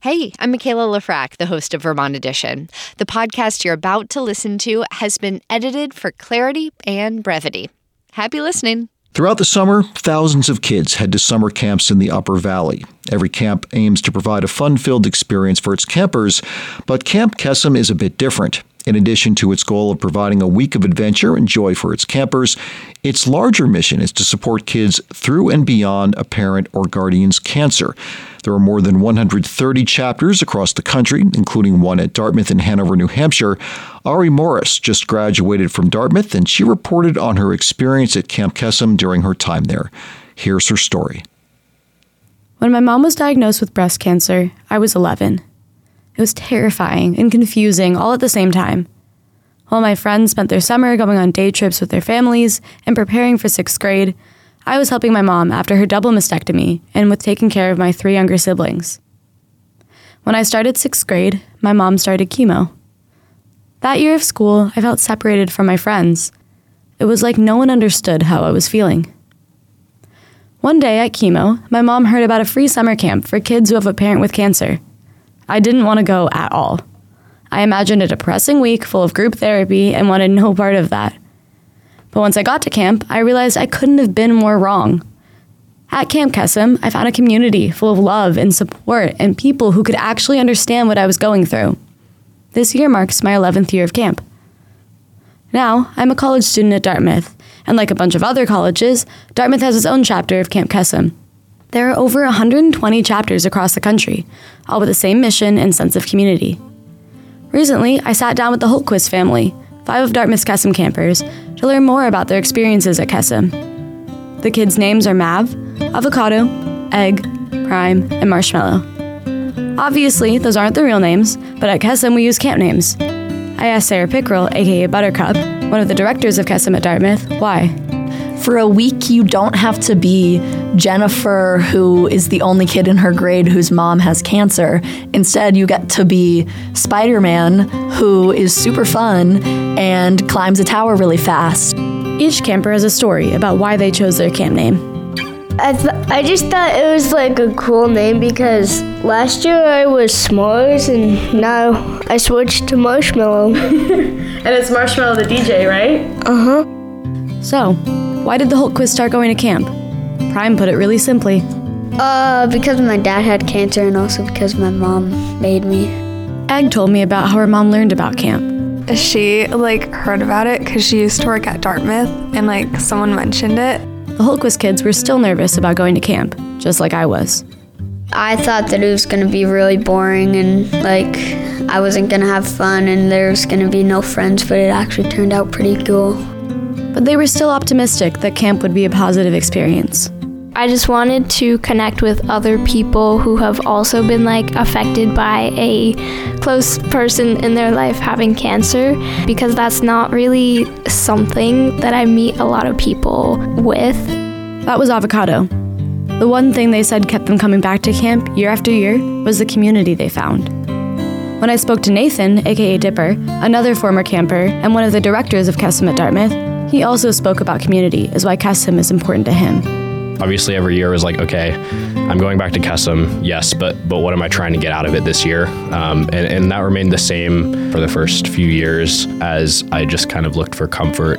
Hey, I'm Michaela Lafrac, the host of Vermont Edition. The podcast you're about to listen to has been edited for clarity and brevity. Happy listening. Throughout the summer, thousands of kids head to summer camps in the Upper Valley. Every camp aims to provide a fun-filled experience for its campers, but Camp Kesem is a bit different. In addition to its goal of providing a week of adventure and joy for its campers, its larger mission is to support kids through and beyond a parent or guardian's cancer. There are more than 130 chapters across the country, including one at Dartmouth in Hanover, New Hampshire. Ari Morris just graduated from Dartmouth, and she reported on her experience at Camp Kesem during her time there. Here's her story. When my mom was diagnosed with breast cancer, I was 11. It was terrifying and confusing all at the same time. While my friends spent their summer going on day trips with their families and preparing for 6th grade, I was helping my mom after her double mastectomy and with taking care of my 3 younger siblings. When I started 6th grade, my mom started chemo. That year of school, I felt separated from my friends. It was like no one understood how I was feeling. One day at chemo, my mom heard about a free summer camp for kids who have a parent with cancer. I didn't want to go at all. I imagined a depressing week full of group therapy and wanted no part of that. But once I got to camp, I realized I couldn't have been more wrong. At Camp Kesem, I found a community full of love and support and people who could actually understand what I was going through. This year marks my 11th year of camp. Now, I'm a college student at Dartmouth, and like a bunch of other colleges, Dartmouth has its own chapter of Camp Kesem. There are over 120 chapters across the country, all with the same mission and sense of community. Recently, I sat down with the Holtquist family, 5 of Dartmouth's Kesem campers, to learn more about their experiences at Kesem. The kids' names are Mav, Avocado, Egg, Prime, and Marshmallow. Obviously, those aren't the real names, but at Kesem we use camp names. I asked Sarah Pickrell, aka Buttercup, one of the directors of Kesem at Dartmouth, why. For a week, you don't have to be Jennifer, who is the only kid in her grade whose mom has cancer. Instead, you get to be Spider-Man, who is super fun and climbs a tower really fast. Each camper has a story about why they chose their camp name. I just thought it was like a cool name because last year I was S'mores and now I switched to Marshmallow. And it's Marshmallow the DJ, right? Uh-huh. So, why did the Holtquist start going to camp? Prime put it really simply. Because my dad had cancer and also because my mom made me. Egg told me about how her mom learned about camp. She, heard about it because she used to work at Dartmouth and, someone mentioned it. The Holtquist kids were still nervous about going to camp, just like I was. I thought that it was going to be really boring and, I wasn't going to have fun and there was going to be no friends, but it actually turned out pretty cool. But they were still optimistic that camp would be a positive experience. I just wanted to connect with other people who have also been affected by a close person in their life having cancer, because that's not really something that I meet a lot of people with. That was Avocado. The one thing they said kept them coming back to camp year after year was the community they found. When I spoke to Nathan, aka Dipper, another former camper and one of the directors of Kesem at Dartmouth, he also spoke about community as why Kesem is important to him. Obviously, every year was okay, I'm going back to Kesem, yes, but what am I trying to get out of it this year? And that remained the same for the first few years as I just kind of looked for comfort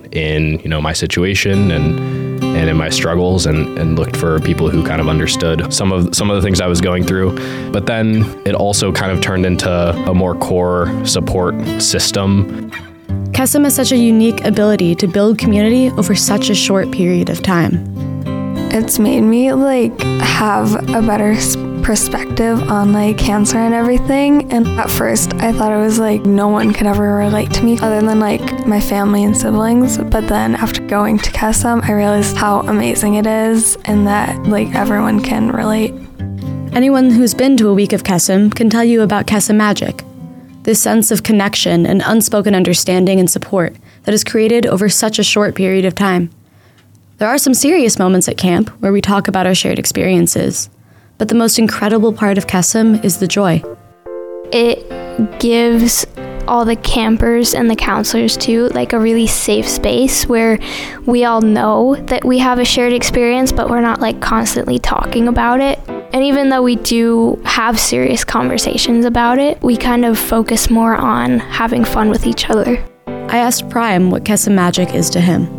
in, my situation and in my struggles and looked for people who kind of understood some of the things I was going through. But then it also kind of turned into a more core support system. Kesem has such a unique ability to build community over such a short period of time. It's made me have a better perspective on cancer and everything. And at first I thought it was no one could ever relate to me other than my family and siblings. But then after going to Kesem, I realized how amazing it is and that everyone can relate. Anyone who's been to a week of Kesem can tell you about Kesem magic. This sense of connection and unspoken understanding and support that is created over such a short period of time. There are some serious moments at camp where we talk about our shared experiences, but the most incredible part of Kesem is the joy. It gives all the campers and the counselors too a really safe space where we all know that we have a shared experience, but we're not constantly talking about it. And even though we do have serious conversations about it, we kind of focus more on having fun with each other. I asked Prime what Kesem Magic is to him.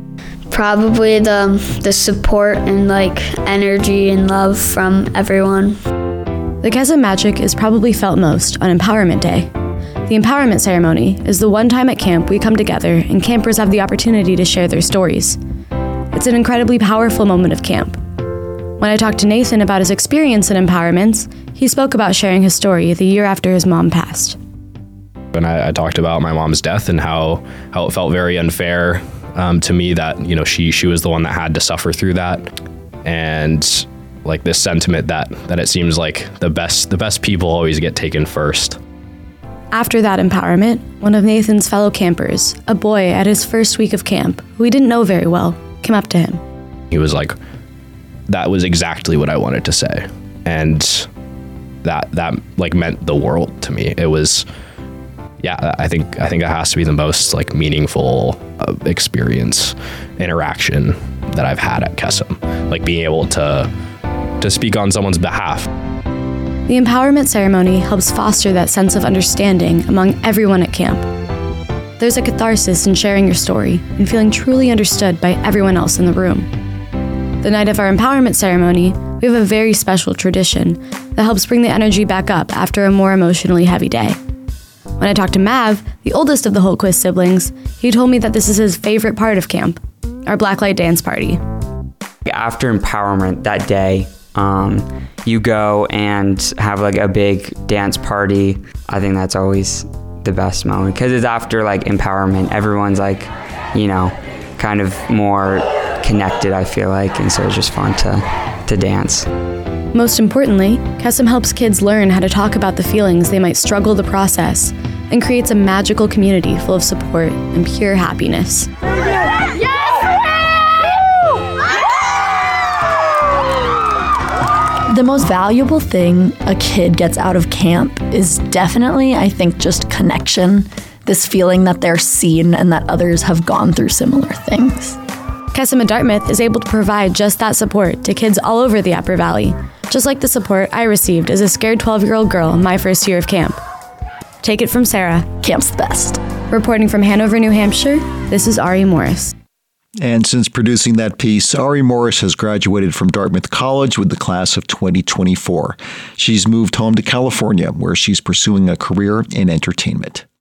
Probably the support and like energy and love from everyone. The Kesem Magic is probably felt most on Empowerment Day. The Empowerment Ceremony is the one time at camp we come together and campers have the opportunity to share their stories. It's an incredibly powerful moment of camp. When I talked to Nathan about his experience in empowerments, he spoke about sharing his story the year after his mom passed. And I talked about my mom's death and how it felt very unfair to me that, you know, she was the one that had to suffer through that. And like this sentiment that it seems like the best people always get taken first. After that empowerment, one of Nathan's fellow campers, a boy at his first week of camp, who he didn't know very well, came up to him. He was like, that was exactly what I wanted to say. And that like meant the world to me. It was, yeah, I think that has to be the most like meaningful experience, interaction that I've had at Kesem. Like being able to speak on someone's behalf. The empowerment ceremony helps foster that sense of understanding among everyone at camp. There's a catharsis in sharing your story and feeling truly understood by everyone else in the room. The night of our empowerment ceremony, we have a very special tradition that helps bring the energy back up after a more emotionally heavy day. When I talked to Mav, the oldest of the Holtquist siblings, he told me that this is his favorite part of camp, our blacklight dance party. After empowerment that day, you go and have like a big dance party. I think that's always the best moment because it's after like empowerment. Everyone's like, you know, kind of more connected, I feel like, and so it's just fun to dance. Most importantly, Kesem helps kids learn how to talk about the feelings they might struggle to process and creates a magical community full of support and pure happiness. The most valuable thing a kid gets out of camp is definitely, I think, just connection. This feeling that they're seen and that others have gone through similar things. Kesem at Dartmouth is able to provide just that support to kids all over the Upper Valley, just like the support I received as a scared 12-year-old girl my first year of camp. Take it from Sarah. Camp's the best. Reporting from Hanover, New Hampshire, this is Ari Morris. And since producing that piece, Ari Morris has graduated from Dartmouth College with the class of 2024. She's moved home to California, where she's pursuing a career in entertainment.